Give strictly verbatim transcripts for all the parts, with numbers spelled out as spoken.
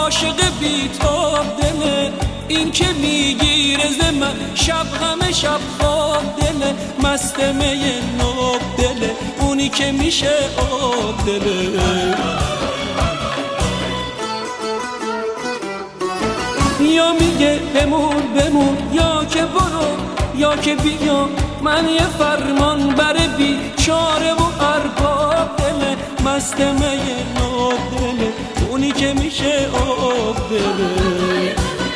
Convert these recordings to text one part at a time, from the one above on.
عاشق بی‌تاب دله، این که میگیره ز من شب همه شب خواب دله، مست می ناب دله، اونی که میشه آب دله. یا میگه بمون بمون، یا که برو یا که بیا، من یه فرمان بر بیچاره و ارباب دله، مست می ناب دله، اونی که میشه آب دله.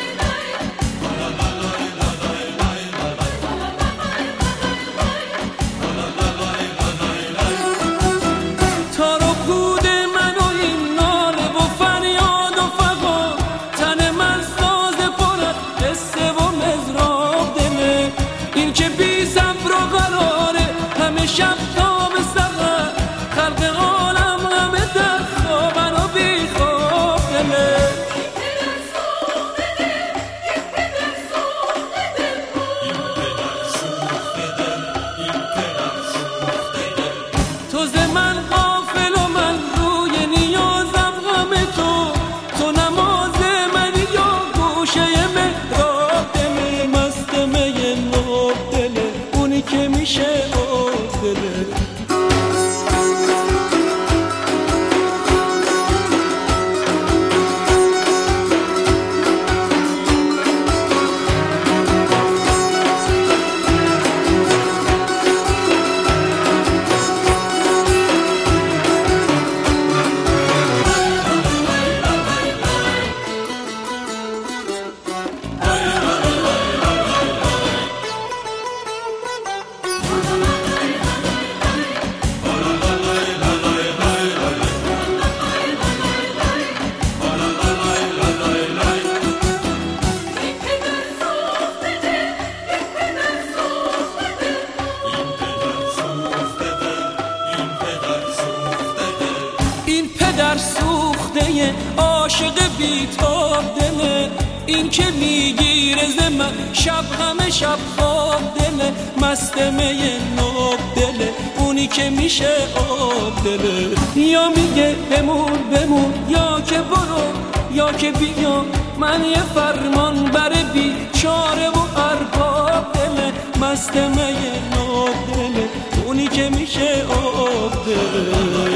شب تا به سحر خلق عالم همه در خوابن و بی خواب دله. تو ز من غافل و من روی نیازم غم تو، تو نماز منی یا گوشه محراب دله، مست می ناب دله، اونی که میشه در سوخته عاشق بی‌تاب دله، این که میگیره ز من شب همه شب خواب دله، مست می ناب دله، اونی که میشه آب دله. یا میگه بمون بمون، یا که برو یا که بیا، من یه فرمان بر بیچاره و ارباب دله، مست می ناب دله، اونی که میشه آب دله.